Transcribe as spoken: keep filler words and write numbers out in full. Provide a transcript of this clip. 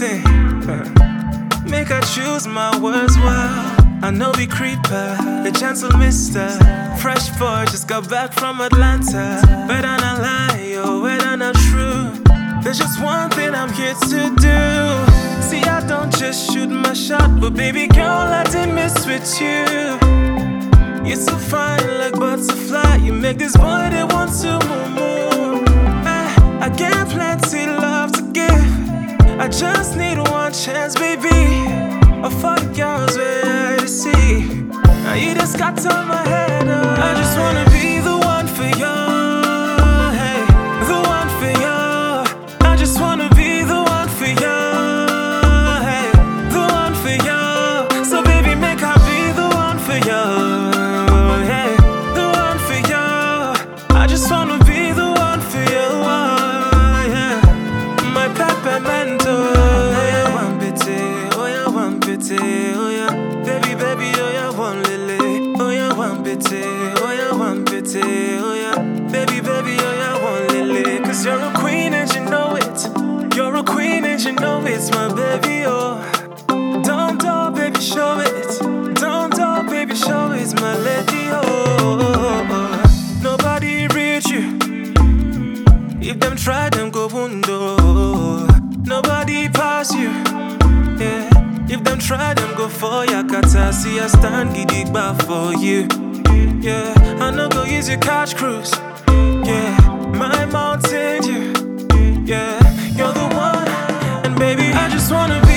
everything. Make I choose my words well. I know we creeper, the gentle mister. Fresh boy, just got back from Atlanta. Whether I lie or whether I'm true, there's just one thing I'm here to do. See, I don't just shoot my shot, but baby girl, I didn't miss with you. You're so fine like butterfly. You make this boy they want to move, move. I, I get plenty love to give. I just need one chance, baby. Or for the girls where I see. Now you just got on my head. Oh. I just wanna be the one for you. Hey, the one for you. I just wanna be the one for you. Hey, the one for you. So baby, make I be the one for you. Hey, the one for you. I just wanna be the one for you. Oh, yeah. My peppermento. Oh yeah, baby, baby, oh yeah, one lily. Oh yeah, one pity, oh yeah, one pity. Oh yeah, baby, baby, oh yeah, one lily. Cause you're a queen and you know it. You're a queen and you know it's my baby, oh. Don't do, baby, show it. Don't do, baby, show it's my lady, oh. Nobody reach you. If them try, them go wundo. Nobody pass you, yeah. If them try, them go for ya kata. See I stand gidigba for you. Yeah, I know go use your couch cruise. Yeah, my mountain dew. Yeah, you're the one, and baby I just wanna be